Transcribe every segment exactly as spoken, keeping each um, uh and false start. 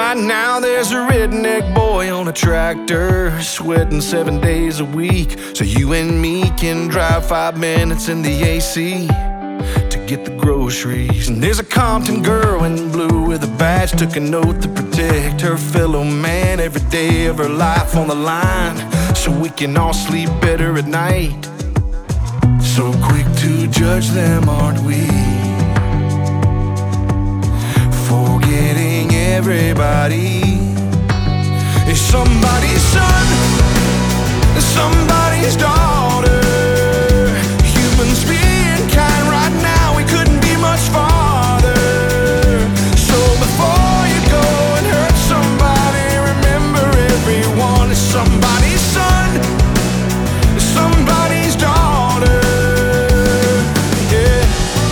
Right now there's a redneck boy on a tractor, sweating seven days a week, so you and me can drive five minutes in the A C to get the groceries. And there's a Compton girl in blue with a badge, took an oath to protect her fellow man, every day of her life on the line, so we can all sleep better at night. So quick to judge them, aren't we? Forgetting everybody is somebody's son, somebody's daughter. Humans being kind right now, we couldn't be much farther. So before you go and hurt somebody, remember everyone is somebody's son, somebody's daughter. Yeah.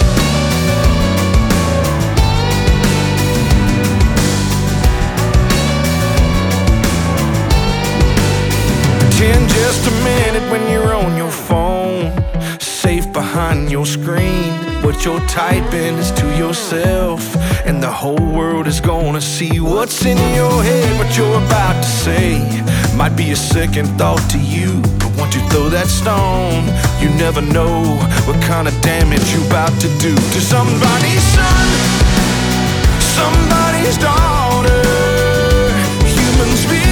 Pretend just a minute when you're on your phone, safe behind your screen. What you're typing is to yourself, and the whole world is gonna see what's in your head. What you're about to say might be a second thought to you, but once you throw that stone, you never know what kind of damage you're about to do to somebody's son, somebody's daughter. Humans be